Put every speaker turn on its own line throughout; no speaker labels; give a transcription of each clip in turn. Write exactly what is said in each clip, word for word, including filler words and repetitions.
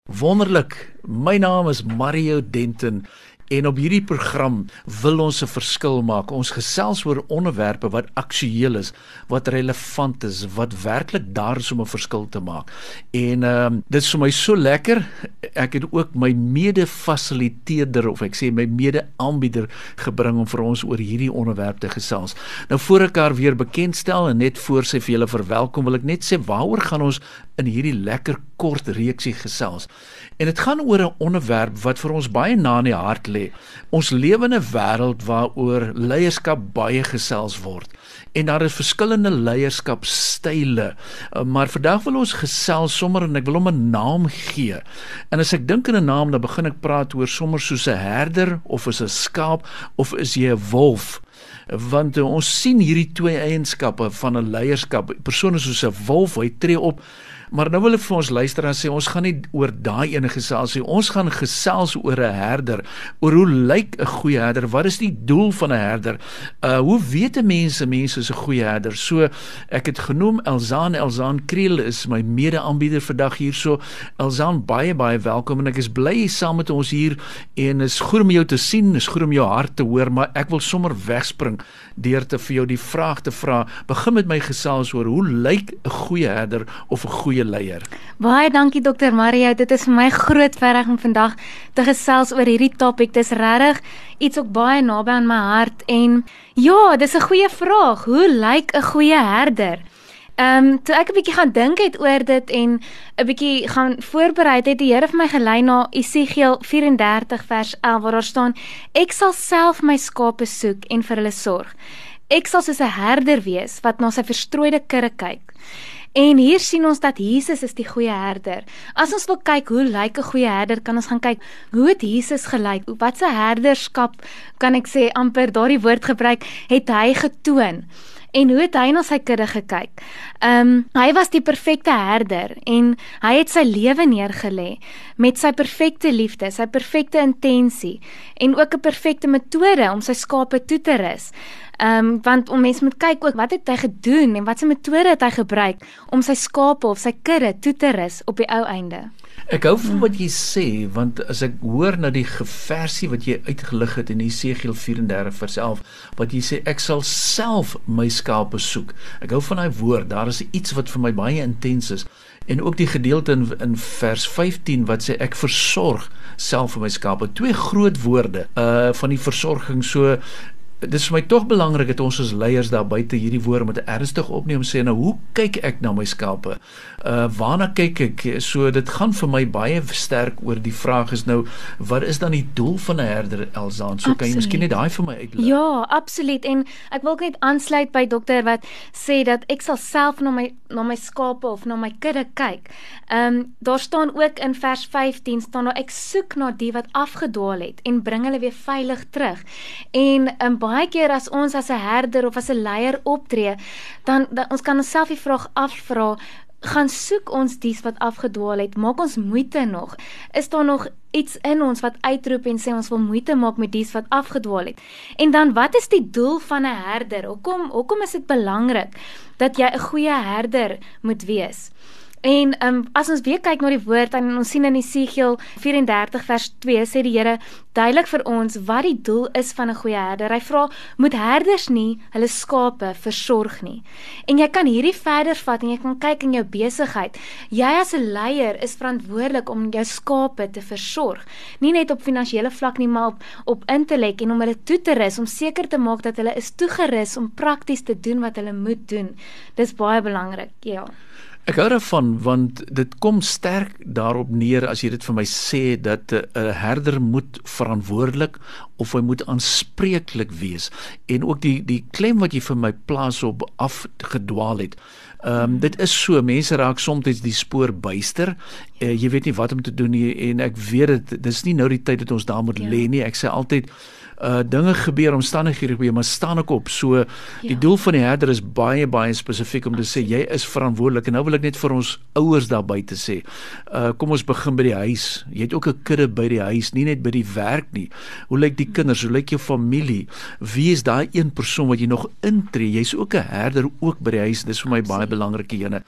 Wonderlik, my naam is Mario Denton en op hierdie program wil ons 'n verskil maak. Ons gesels oor onderwerpe wat aktueel is, wat relevant is, wat werklik daar is om 'n verskil te maak. En uh, dit is vir my so lekker, ek het ook my mede-fasiliteerder, of ek sê my mede-aanbieder gebring om vir ons oor hierdie onderwerp te gesels. Nou voor ek haar weer bekendstel en net voor sy vir julle verwelkom, wil ek net sê waaroor gaan ons in hierdie lekker kort reeksie gesels. En dit gaan oor 'n onderwerp wat vir ons baie na in die hart lê. Ons lewe in 'n wêreld waaroor leierskap baie gesels word. En daar is verskillende leierskapstyle. Maar vandag wil ons gesels sommer, en ek wil hom 'n naam gee. En as ek dink aan 'n naam, dan begin ek praat oor sommer soos 'n herder, of is 'n skaap, of is jy 'n wolf. Want uh, ons sien hierdie twee eienskappe van 'n leierskap. Persoon is soos 'n wolf, hy tree op. Maar nou wil ek vir ons luister en sê, ons gaan nie oor daai ene gesels nie, ons gaan gesels oor 'n herder, oor hoe lyk 'n goeie herder, wat is die doel van 'n herder, uh, hoe weet 'n mens 'n mens is 'n goeie herder. So, ek het genoem Elzaan, Elzaan Kriel is my mede-aanbieder vandag hier, so Elzaan, baie baie welkom, en ek is bly saam met ons hier, en is goed om jou te sien, is goed om jou hart te hoor, maar ek wil sommer wegspring, deur te vir jou die vraag te vra, begin met my gesels oor, hoe lyk 'n goeie herder, of 'n goeie leier?
Baie dankie dokter Mario, dit is vir my groot voorreg om vandag te gesels oor hierdie topik. Dit is regtig iets ook baie naby aan my hart, en ja, dis 'n goeie vraag, hoe lyk 'n goeie herder? Ehm, um, toe ek 'n bietjie gaan dink het oor dit en 'n bietjie gaan voorberei het, die Here vir my gelei na Esegiel vyf en dertig vers elf, waar daar staan, ek sal self my skape soek en vir hulle sorg. Ek sal soos 'n herder wees wat na sy verstrooide kudde kyk. En hier sien ons dat Jesus is die goeie herder. As ons wil kyk hoe lyk 'n goeie herder, kan ons gaan kyk, hoe het Jesus gelyk? Wat se herderskap, kan ek sê, amper daardie woord gebruik, het hy getoon? En hoe het hy na sy kudde gekyk? Um, hy was die perfekte herder, en hy het sy lewe neergelê met sy perfekte liefde, sy perfekte intensie, en ook 'n perfekte metode om sy skape toe te rus. Um, want om mens moet kyk ook, wat het hy gedoen, en wat sy metode het hy gebruik, om sy skape of sy kudde toe te rus op die ou einde.
Ek hou van wat jy sê, want as ek hoor na die versie wat jy uitgelig het in Esegiel vyf en dertig vers elf, wat jy sê, ek sal self my skape soek. Ek hou van daai woord, daar is iets wat vir my baie intens is. En ook die gedeelte in, in vers vyftien wat sê, ek versorg self vir my skape. Twee groot woorde uh, van die versorging. So, dit is vir my tog belangrik dat ons as leiers daar buite hierdie woorde met ernstig opneem, sê, nou hoe kyk ek na my skape? Uh, waarna kyk ek? So dit gaan vir my baie sterk oor die vraag is nou, wat is dan die doel van 'n herder, Elzaan? So absoluut. Kan jy miskien net daai vir my uitlig?
Ja, absoluut, en ek wil ook net aansluit by dokter wat sê dat ek sal self na my, na my skape of na my kudde kyk. Um, daar staan ook in vers vyftien, staan daar, ek soek na die wat afgedwaal het en bring hulle weer veilig terug. En um, baie keer as ons as 'n herder of as 'n leier optree, dan, dan ons kan onsself die vraag afvra, gaan soek ons dies wat afgedwaal het, maak ons moeite nog, is daar nog iets in ons wat uitroep en sê ons wil moeite maak met dies wat afgedwaal het? En dan, wat is die doel van 'n herder? Hoekom, hoekom is dit belangrik dat jy 'n goeie herder moet wees? En um, as ons weer kyk na die woord, en ons sien in Esegiel vyf en dertig vers twee, sê die Here duidelik vir ons wat die doel is van 'n goeie herder. Hy vra, moet herders nie hulle skape versorg nie? En jy kan hierdie verder vat, en jy kan kyk in jou besigheid. Jy as 'n leier is verantwoordelik om jou skape te versorg. Nie net op finansiële vlak nie, maar op, op intellek, en om hulle toe te rus, om seker te maak dat hulle is toegerus om prakties te doen wat hulle moet doen. Dis baie belangrik, ja.
Ek hou daarvan, want dit kom sterk daarop neer as jy dit vir my sê, dat 'n uh, herder moet verantwoordelik of hy moet aanspreeklik wees. En ook die, die klem wat jy vir my plaas op afgedwaal het. Um, dit is so, mense raak soms die spoor byster, uh, jy weet nie wat om te doen nie, en ek weet dit, dit is nie nou die tyd dat ons daar moet ja. lê nie. Ek sê altyd, uh, dinge gebeur, omstandighede gebeur, maar staan ek op. So, ja. die doel van die herder is baie, baie spesifiek om te sê, jy is verantwoordelik. En nou wil ek net vir ons ouers daar buite sê, uh, kom ons begin by die huis. Jy het ook 'n kudde by die huis, nie net by die werk nie. Hoe lyk die kinders, hoe lyk jou familie? Wie is daai een persoon wat jy nog intree? Jy's ook 'n herder ook by die huis. Dis vir my baie belangrike ene.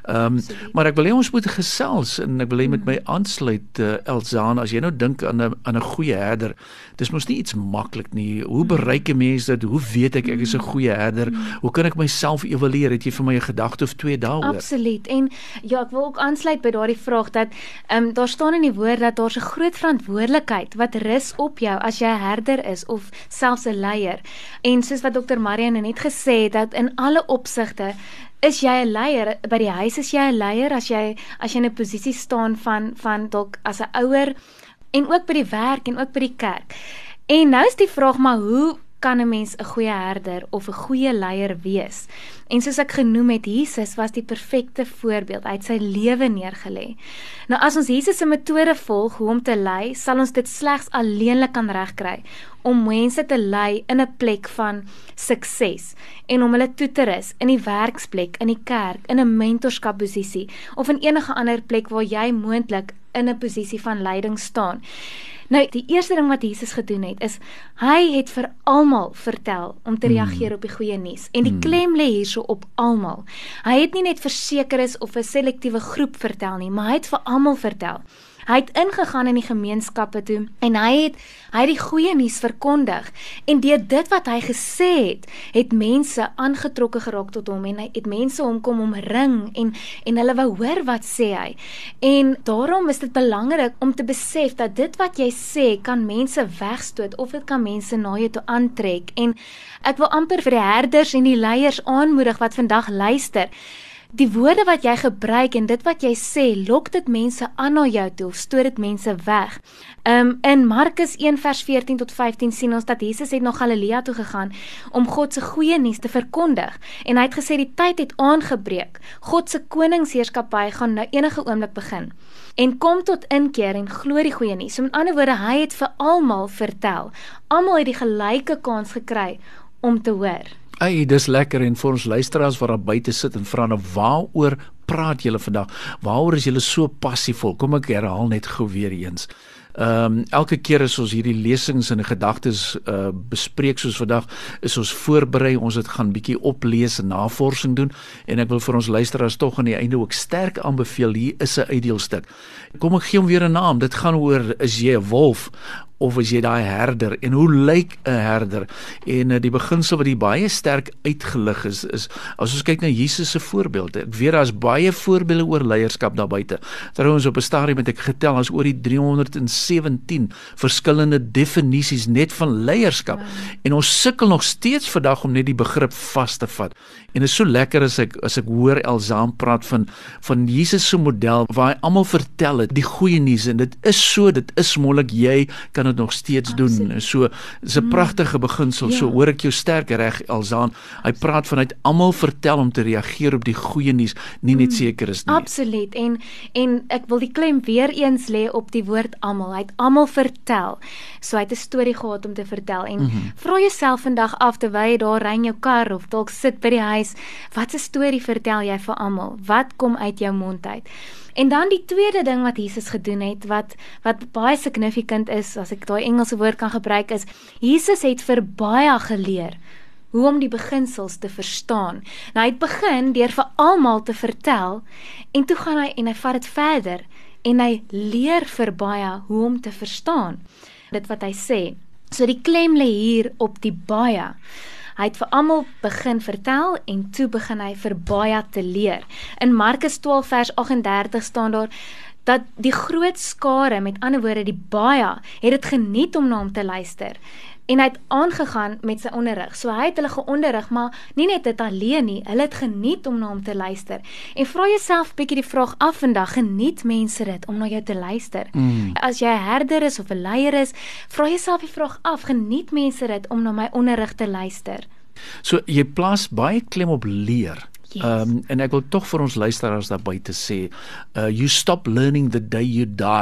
Um, maar ek wil hê ons moet gesels en ek wil hê met my aansluit uh, Elzaan, as jy nou dink aan 'n aan 'n goeie herder, dis mos nie iets maklik nie. Hoe bereik 'n mens dit? Hoe weet ek ek is 'n goeie herder? Hoe kan ek myself evalueer? Het jy vir my 'n gedagte of twee daaroor?
Absoluut. En ja, ek wil ook aansluit by daardie vraag dat um, daar staan in die woord dat daar 'n groot verantwoordelikheid wat rus op jou as jy 'n herder is of selfs 'n leier. En soos wat dokter Marianne net gesê het, dat in alle opsigte is jy 'n leier. By die huis is jy 'n leier as jy as jy in 'n posisie staan van van dalk as 'n ouer, en ook by die werk en ook by die kerk. En nou is die vraag, maar hoe kan 'n mens 'n goeie herder of 'n goeie leier wees? En soos ek genoem het, Jesus was die perfekte voorbeeld. Hy het sy lewe neergelê. Nou as ons Jesus se metode volg hoe om te lei, sal ons dit slegs alleenlik kan regkry om mense te lei in 'n plek van sukses en om hulle toe te rus in die werksplek, in die kerk, in 'n mentorskapposisie of in enige ander plek waar jy moontlik in 'n posisie van leiding staan. Nou, die eerste ding wat Jesus gedoen het, is, hy het vir almal vertel om te reageer op die goeie nuus. En die klem lê hierso op almal. Hy het nie net versekeres of 'n selektiewe groep vertel nie, maar hy het vir almal vertel. Hy het ingegaan in die gemeenskappe toe, en hy het, hy het die goeie nuus verkondig. En deur dit wat hy gesê het, het mense aangetrokke geraak tot hom, en hy het mense hom kom omring, en, en hulle wou hoor wat sê hy. En daarom is dit belangrik om te besef dat dit wat jy sê, kan mense wegstoot, of dit kan mense na jou toe aantrek. En ek wil amper vir die herders en die leiers aanmoedig wat vandag luister, die woorde wat jy gebruik en dit wat jy sê, lok dit mense aan na jou toe, of stoot dit mense weg. Um, in Markus een vers veertien tot vyftien sien ons dat Jesus het na Galilea toe gegaan om God se goeie nuus te verkondig. En hy het gesê die tyd het aangebreek. God se koningsheerskappy gaan nou enige oomblik begin. En kom tot inkeer en glo die goeie nuus. So met ander woorde, hy het vir almal vertel. Almal het die gelyke kans gekry om te hoor.
Hey, dis lekker, en vir ons luisteraars wat daar buite sit en vra, nou waaroor praat julle vandag? Waaroor is julle so passievol? Kom ek herhaal net gou weer eens. Um, elke keer as ons hierdie lesings en gedagtes uh, bespreek soos vandag, is ons voorberei, ons het gaan bietjie oplees en navorsing doen, en ek wil vir ons luisteraars tog aan die einde ook sterk aanbeveel, hier is 'n uitdeelstuk. Kom ek gee hom weer 'n naam, dit gaan oor, is jy 'n wolf of is jy daai herder, en hoe lyk 'n herder? En uh, die beginsel wat hier baie sterk uitgelig is, is as ons kyk na Jesus se voorbeeld. Ek weet daar's baie voorbeelde oor leierskap daar buite. Trouwens op 'n stadium het ek getel, as oor die driehonderdsewentien verskillende definisies net van leierskap. Wow. En ons sukkel nog steeds vandag om net die begrip vas te vat. En dit is so lekker as ek as ek hoor Elzaan praat van van Jesus se model waar hy almal vertel het die goeie nuus, en dit is so, dit is moontlik, jy kan dit nog steeds Absoluut. doen. So, dis 'n mm. pragtige beginsel. Ja. So hoor ek jou sterk reg, Elzaan. Hy praat vanuit almal vertel om te reageer op die goeie nuus, nie net mm. seker is nie.
Absoluut. En en ek wil die klem weer eens lê op die woord almal. Hy het almal vertel. So hy het 'n storie gehad om te vertel. En mm -hmm. vra jouself vandag af terwyl jy daar ry in jou kar of dalk sit by die huis, wat 'n storie vertel jy vir almal? Wat kom uit jou mond uit? En dan die tweede ding wat Jesus gedoen het, wat wat baie significant is, as ek daai Engelse woord kan gebruik, is Jesus het vir baie geleer hoe om die beginsels te verstaan. Nou hy het begin deur vir almal te vertel, en toe gaan hy en hy vat dit verder, en hy leer vir baie hoe om te verstaan dit wat hy sê. So die klem lê hier op die baie. Hy het vir almal begin vertel, en toe begin hy vir baie te leer. In Markus twaalf vers agt en dertig staan daar, dat die groot skare, met ander woorde die baie, het dit geniet om na hom te luister. En hy het aangegaan met sy onderrig. So hy het hulle geonderrig, maar nie net dit alleen nie, hulle het geniet om na hom te luister. En vra jouself bietjie die vraag af vandag, geniet mense dit om na jou te luister? Mm. As jy 'n herder is of 'n leier is, vra jouself die vraag af, geniet mense dit om na my onderrig te luister?
So jy plaas baie klem op leer.
Yes.
Um, en ek wil tog vir ons luisteraars daar buite sê, uh, you stop learning the day you die.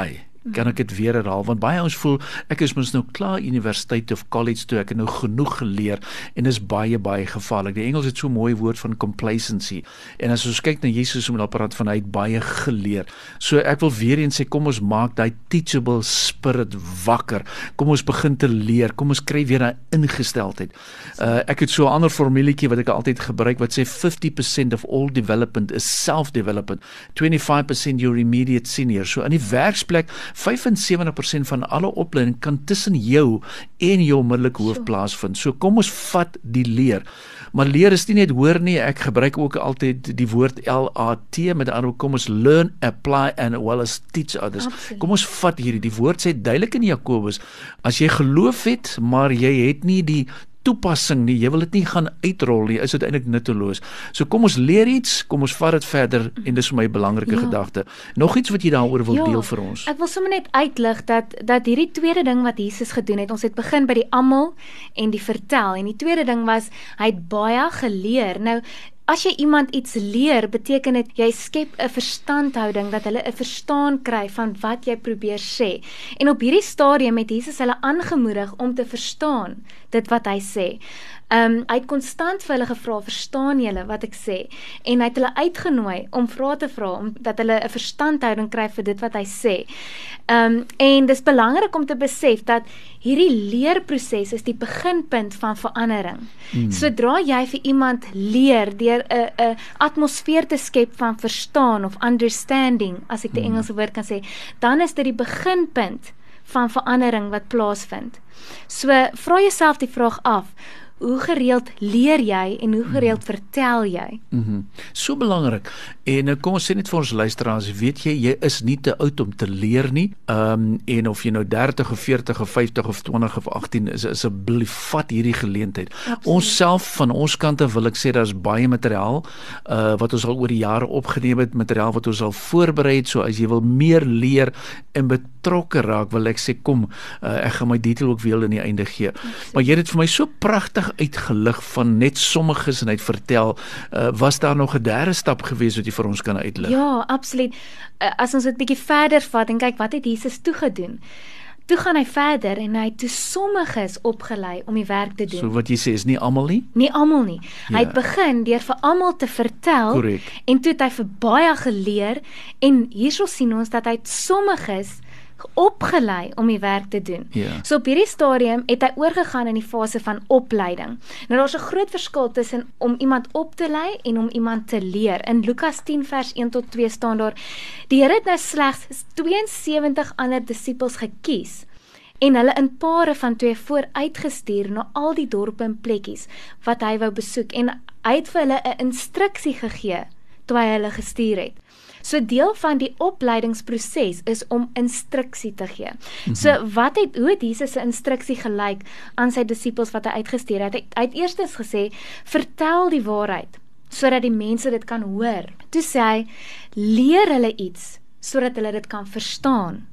kan ek dit weer herhaal, want baie ons voel, ek is mos nou klaar universiteit of college toe, ek het nou genoeg geleer, en is baie, baie gevaarlik. Die Engels het so 'n mooi woord van complacency, en as ons kyk na Jesus, om dan praat van, hy het baie geleer. So ek wil weer eens sê, kom ons maak die teachable spirit wakker, kom ons begin te leer, kom ons kry weer 'n ingesteldheid. Uh, ek het so 'n ander formulietjie wat ek altyd gebruik, wat sê fifty percent of all development is self-development, twenty-five percent your immediate senior. So in die werksplek, vyfensewentig persent van alle opleiding kan tussen jou en jou onmiddellike hoof plaasvind. So kom ons vat die leer. Maar leer is nie net hoor nie, ek gebruik ook altyd die woord L A T, met ander woorde, kom ons learn, apply and well as teach others.
Absoluut.
Kom ons vat hierdie, die woord sê duidelik in Jakobus, as jy geloof het, maar jy het nie die toepassing nie, jy wil dit nie gaan uitrol nie, is dit eintlik nutteloos. So kom ons leer iets, kom ons vat dit verder, en dis vir my 'n belangrike
Ja.
gedagte. Nog iets wat jy daaroor wil
Ja,
deel vir ons?
Ek wil sommer net uitlig dat dat hierdie tweede ding wat Jesus gedoen het, ons het begin by die almal en die vertel, en die tweede ding was, hy het baie geleer. Nou, as jy iemand iets leer, beteken dit jy skep 'n verstandhouding, dat hulle 'n verstaan kry van wat jy probeer sê. En op hierdie stadium het Jesus hulle aangemoedig om te verstaan dit wat hy sê. Um, hy het konstant vir hulle gevra, verstaan julle wat ek sê? En hy het hulle uitgenooi om vrae te vra, om, dat hulle 'n verstandhouding kry vir dit wat hy sê. Um, en dis belangrik om te besef dat hierdie leerproses is die beginpunt van verandering. Mm. Sodra jy vir iemand leer deur 'n 'n atmosfeer te skep van verstaan of understanding, as ek die mm. Engelse woord kan sê, dan is dit die beginpunt van verandering wat plaasvind. So vra jouself die vraag af, hoe gereeld leer jy en hoe gereeld mm. vertel jy?
Mm-hmm. So belangrik. En uh, kom ons sê net vir ons luisteraars, weet jy, jy is nie te oud om te leer nie. Um, en of jy nou dertig of veertig of vyftig of twintig of agttien is, asseblief vat hierdie geleentheid. Absoluut. Ons self van ons kant af wil ek sê, daar is baie materiaal uh, wat ons al oor die jare opgeneem het, materiaal wat ons al voorberei het. So as jy wil meer leer en betrokke raak, wil ek sê, kom, uh, ek gaan my detail ook weer in die einde gee. Absoluut. Maar jy het dit vir my so pragtig uitgelig van net sommiges en uit vertel, uh, was daar nog 'n derde stap gewees wat jy vir ons kan uitlig?
Ja, absoluut. Uh, as ons dit bietjie verder vat en kyk, wat het Jesus toe gedoen? Toe gaan hy verder en hy het toe sommiges opgelei om die werk te doen.
So wat jy sê is nie almal nie?
Nie almal nie.
Ja.
Hy het begin deur vir almal te vertel.
Correct.
En toe het hy vir baie geleer, en hierso sien ons dat hy sommiges opgelei om die werk te doen.
Ja.
So op hierdie stadium het hy oorgegaan in die fase van opleiding. Nou daar's 'n groot verskil tussen om iemand op te lei en om iemand te leer. In Lukas tien vers een tot twee staan daar, die Here het nou slegs tweeënsewentig ander disippels gekies en hulle in pare van twee vooruitgestuur na al die dorpe en plekkies wat hy wou besoek, en hy het vir hulle 'n instruksie gegee toe hy hulle gestuur het. So deel van die opleidingsproses is om instruksie te gee. Mm-hmm. So wat het, hoe het Jesus se instruksie gelyk aan sy disippels wat hy uitgestuur het? Hy het eerstens gesê, vertel die waarheid, sodat die mense dit kan hoor. Toe sê hy, leer hulle iets, sodat hulle dit kan verstaan.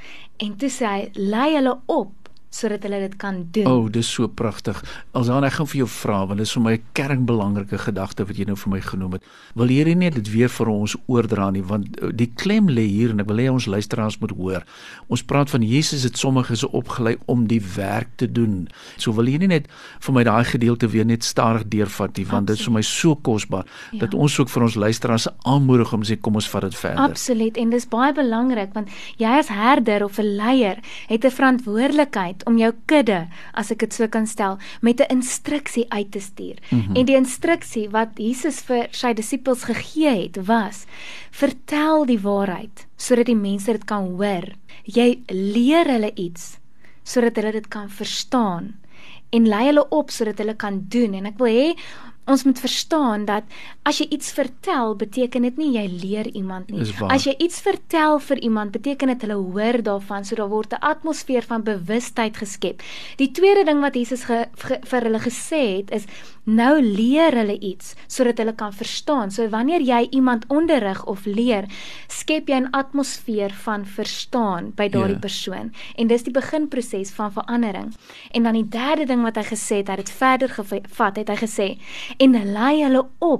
En toe sê hy, lei hulle op, sodat hulle dit kan doen.
O, oh, dis so pragtig. Alsaan, ek gaan vir jou vra, want dis vir my 'n kernbelangrike gedagte wat jy nou vir my genoem het. Wil jy nie dit weer vir ons oordra nie, want die klem lê hier, en ek wil hê ons luisteraars moet hoor. Ons praat van Jesus het sommiges opgelei om die werk te doen. So wil jy nie net vir my daai gedeelte weer net stadig deurvat nie, want dit is vir my so kosbaar, ja, dat ons ook vir ons luisteraars aanmoedig om sê, kom ons vat dit verder.
Absoluut, en dis baie belangrik, want jy as herder of 'n leier het 'n verantwoordelikheid om jou kudde, as ek dit so kan stel, met 'n instruksie uit te stuur. Mm-hmm. En die instruksie wat Jesus vir sy disippels gegee het, was, vertel die waarheid, sodat die mense dit kan hoor. Jy leer hulle iets, sodat hulle dit kan verstaan, en lei hulle op, sodat hulle kan doen. En ek wil hê, ons moet verstaan dat as jy iets vertel, beteken dit nie jy leer iemand nie. As jy iets vertel vir iemand, beteken dit hulle hoor daarvan, so daar word 'n atmosfeer van bewustheid geskep. Die tweede ding wat Jesus ge, ge, vir hulle gesê het, is nou leer hulle iets, sodat hulle kan verstaan. So wanneer jy iemand onderrig of leer, skep jy 'n atmosfeer van verstaan by daardie yeah. persoon. En dis die beginproses van verandering. En dan die derde ding wat hy gesê het, hy het dit verder gevat, het hy gesê, en lei hulle op,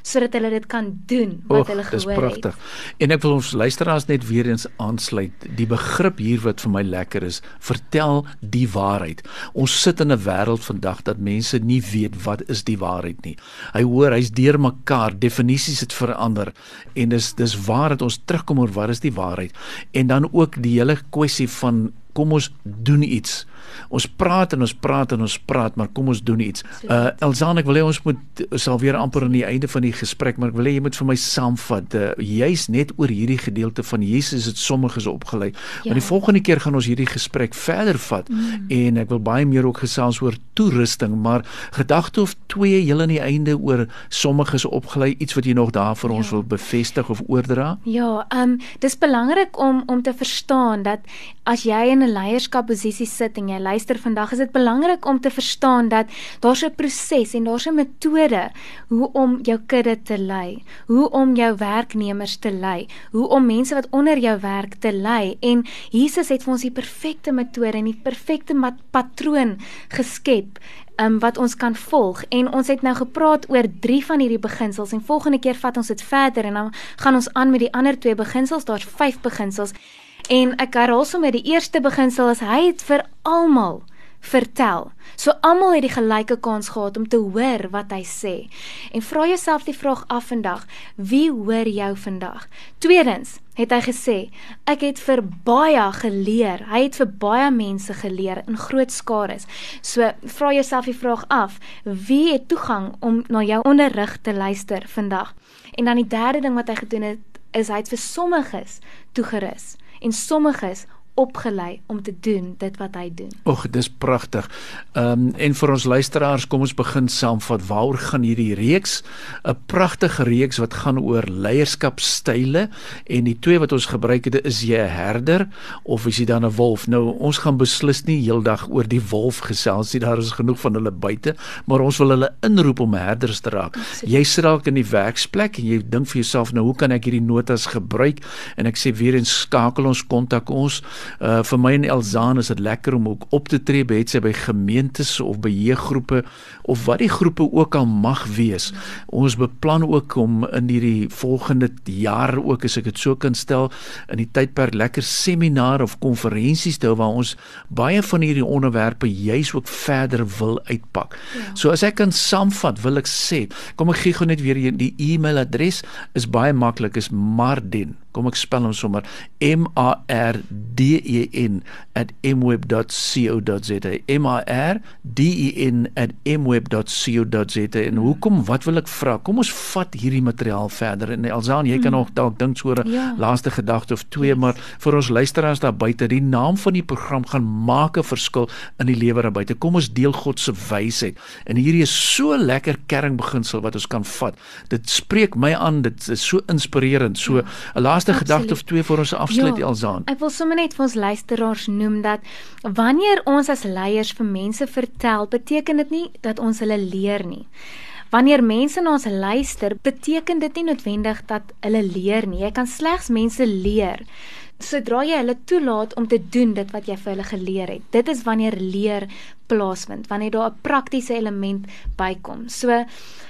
sodat hulle dit kan doen wat
Och,
hulle
dis
gehoor het.
pragtig. En ek wil ons luisteraars net weer eens aansluit. Die begrip hier wat vir my lekker is, vertel die waarheid. Ons sit in 'n wêreld vandag dat mense nie weet wat is die waarheid nie. Hy hoor, hy's deur mekaar, definisies het verander en dis dis waar dat ons terugkom oor wat is die waarheid. En dan ook die hele kwessie van kom ons doen iets. Ons praat en ons praat en ons praat, maar kom ons doen iets. Uh, Elzaan, ek wil hê ons moet, sal weer amper aan die einde van die gesprek, maar ek wil hê jy moet vir my saamvat, uh, juist net oor hierdie gedeelte van Jesus het sommiges opgelei. Ja. Want die volgende keer gaan ons hierdie gesprek verder vat, mm. en ek wil baie meer ook gesels oor toerusting, maar gedagte of twee heel aan die einde oor sommiges opgelei, iets wat jy nog daar vir ja. ons wil bevestig of oordra?
Ja, um, dis belangrik om, om te verstaan dat as jy in 'n leierskapposisie sit en jy luister vandag, is dit belangrik om te verstaan dat daar's 'n proses en daar's 'n metode hoe om jou kudde te lei, hoe om jou werknemers te lei, hoe om mense wat onder jou werk te lei. En Jesus het vir ons die perfekte metode en die perfekte patroon geskep Um, wat ons kan volg, en ons het nou gepraat oor drie van hierdie beginsels, en volgende keer vat ons dit verder, en dan gaan ons aan met die ander twee beginsels. Daar's vyf beginsels, en ek herhaal sommer die eerste beginsel is, hy het vir almal vertel, so almal het die gelyke kans gehad om te hoor wat hy sê, en vra jouself die vraag af vandag, wie hoor jou vandag? Tweedens, het hy gesê, ek het vir baie geleer, hy het vir baie mense geleer, in groot skares, so vra jouself die vraag af, wie het toegang om na jou onderrig te luister vandag? En dan die derde ding wat hy gedoen het, is hy het vir sommiges toegerus, en sommiges opgelei om te doen dit wat hy doen.
Och, dis pragtig. Um, en vir ons luisteraars, kom ons begin saamvat, waaroor gaan hierdie reeks? 'n Pragtige reeks wat gaan oor leierskapstyle, en die twee wat ons gebruik het, is jy 'n herder, of is jy dan 'n wolf? Nou, ons gaan beslis nie heeldag oor die wolf gesels nie, daar is genoeg van hulle buite, maar ons wil hulle inroep om herders te raak. Absoluut. Jy sit dalk in die werksplek, en jy dink vir jouself, nou, hoe kan ek hierdie notas gebruik? En ek sê weer eens, skakel ons, kontak ons. Uh, vir my en Elzaan is dit lekker om ook op te tree, het sy by gemeentes of by jeuggroepe, of wat die groepe ook al mag wees. Ons beplan ook om in hierdie volgende jaar ook, as ek dit so kan stel, in die tydperk lekker seminar of konferensies te hou, waar ons baie van hierdie onderwerpe juis ook verder wil uitpak. Ja. So as ek kan saamvat, wil ek sê, kom ek gee gou net weer die e-mailadres, is baie maklik, is Marden, kom ek spel hom sommer, M A R D E N at m web dot co dot z a, M A R D E N at m web dot co dot z a. En hoekom, wat wil ek vra? Kom ons vat hierdie materiaal verder, en Elzaan, jy kan nog dalk dink so 'n ja. laaste gedagte of twee, yes. maar vir ons luisteraars daar buite, die naam van die program gaan maak 'n verskil in die lewe daar buite. Kom ons deel God se wysheid, en hierdie is so lekker kernbeginsel wat ons kan vat. Dit spreek my aan, dit is so inspirerend, so 'n ja. laaste Absoluut. gedagte of twee vir ons afsluit, ja. Elzaan.
Ek wil sommer net vir ons luisteraars noem dat wanneer ons as leiers vir mense vertel, beteken dit nie dat ons hulle leer nie. Wanneer mense na ons luister, beteken dit nie noodwendig dat hulle leer nie. Jy kan slegs mense leer sodra jy hulle toelaat om te doen dit wat jy vir hulle geleer het. Dit is wanneer leer plaasvind, wanneer daar 'n praktiese element bykom. So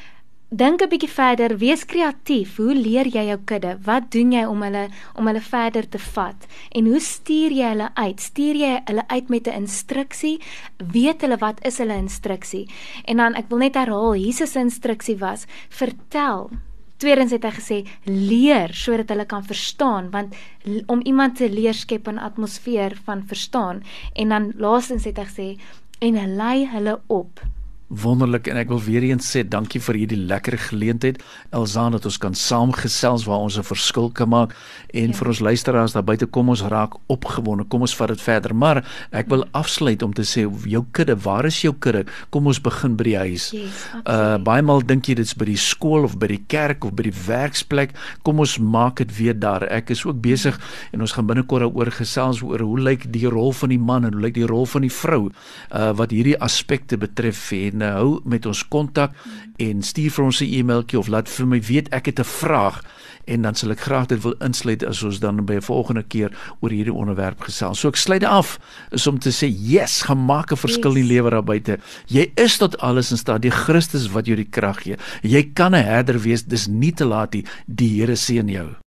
dink 'n bietjie verder, wees kreatief. Hoe leer jy jou kudde? Wat doen jy om hulle om hulle verder te vat? En hoe stuur jy hulle uit? Stuur jy hulle uit met 'n instruksie? Weet hulle wat is hulle instruksie? En dan, ek wil net herhaal, Jesus se instruksie was, vertel. Tweedens het hy gesê, leer, sodat hulle kan verstaan, want om iemand te leer skep 'n atmosfeer van verstaan. En dan laastens het hy gesê, en lei hulle op.
Wonderlik, en ek wil weer eens sê, dankie vir hierdie lekker geleentheid, Elzaan, dat ons kan saamgesels waar ons 'n verskil kan maak, en ja. vir ons luisteraars daar buite, kom ons raak opgewonde, kom ons vat dit verder, maar ek wil afsluit om te sê, jou kudde, waar is jou kudde? Kom ons begin by die huis.
Yes,
uh, baie maal dink jy dit is by die skool, of by die kerk, of by die werksplek, kom ons maak dit weer daar. Ek is ook besig, en ons gaan binnekort daaroor gesels, oor hoe lyk die rol van die man, en hoe lyk die rol van die vrou, uh, wat hierdie aspekte betref, en uh, hou met ons kontak en stuur vir ons 'n e-mailtjie of laat vir my weet ek het 'n vraag en dan sal ek graag dit wil insluit as ons dan by 'n volgende keer oor hierdie onderwerp gesels. So ek sluit af is om te sê, yes, gaan maak 'n verskil in die lewe daar buite. Jy is tot alles in staat, die Christus wat jou die krag gee. Jy kan 'n herder wees, dis nie te laat nie. Die Here seën jou.